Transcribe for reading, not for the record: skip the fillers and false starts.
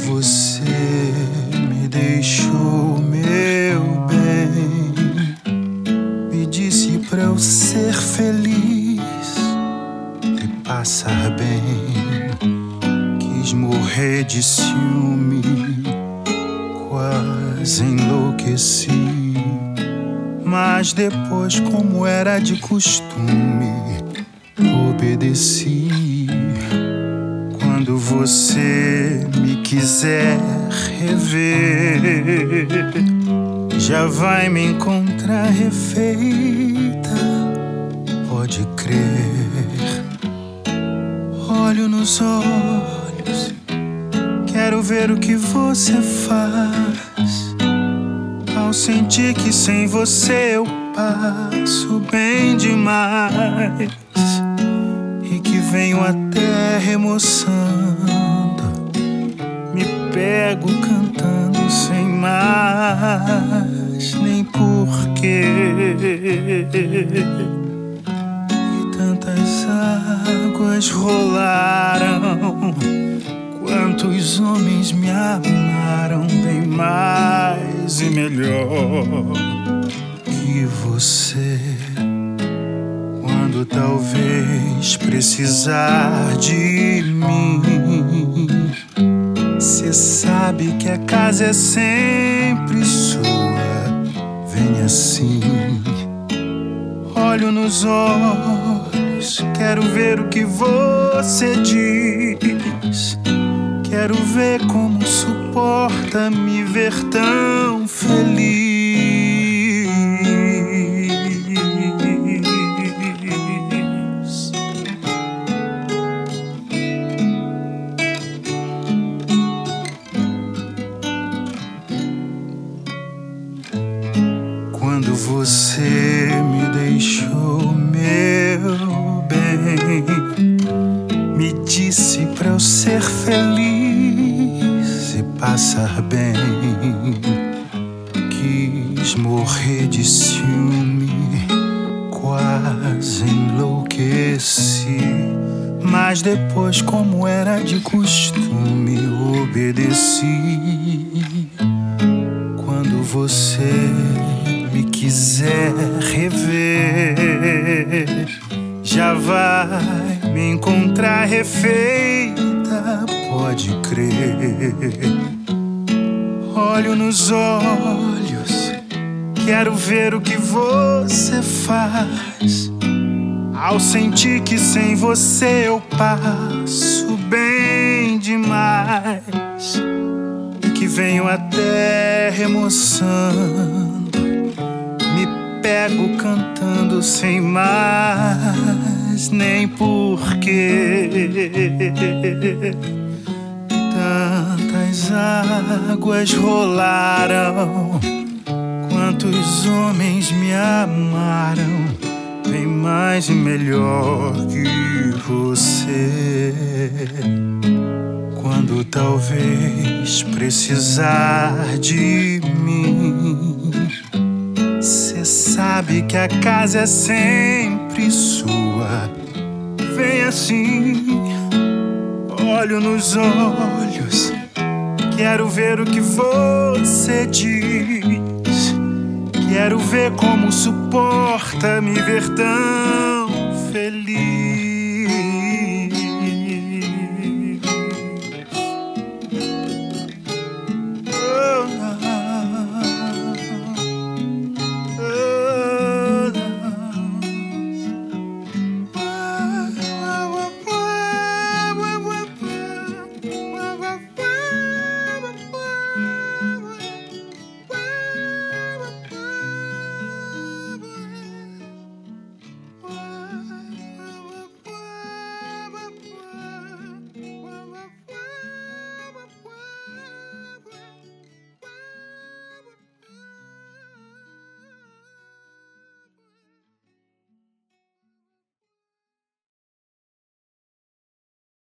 você me deixou, meu bem, me disse pra eu ser feliz e passar bem. Quis morrer de ciúme, quase enlouqueci, mas depois, como era de costume, obedeci. Quando você me quiser rever, já vai me encontrar refeita, pode crer. Olho nos olhos, quero ver o que você faz. Ao sentir que sem você eu passo bem demais, e que venho até remoçando, me pego cantando sem mais nem porquê. E tantas águas rolaram, quantos homens me amaram bem mais e melhor que você. Quando talvez precisar de mim, cê sabe que a casa é sempre sua, vem assim. Olho nos olhos, quero ver o que você diz. Quero ver como suporta me ver tão feliz. Quando você me deixou, meu bem, me disse pra eu ser feliz e passar bem. Quis morrer de ciúme, quase enlouqueci, mas depois, como era de costume, obedeci. Quando você me quiser rever, já vai me encontrar refeita, pode crer. Olho nos olhos, quero ver o que você faz. Ao sentir que sem você eu passo bem demais, e que venho até remoçando, me pego cantando sem mais nem porquê. Tantas águas rolaram, quantos homens me amaram bem mais e melhor que você. Quando talvez precisar de mim, cê sabe que a casa é sempre sua, vem assim. Olho nos olhos, quero ver o que você diz. Quero ver como suporta me ver tão feliz.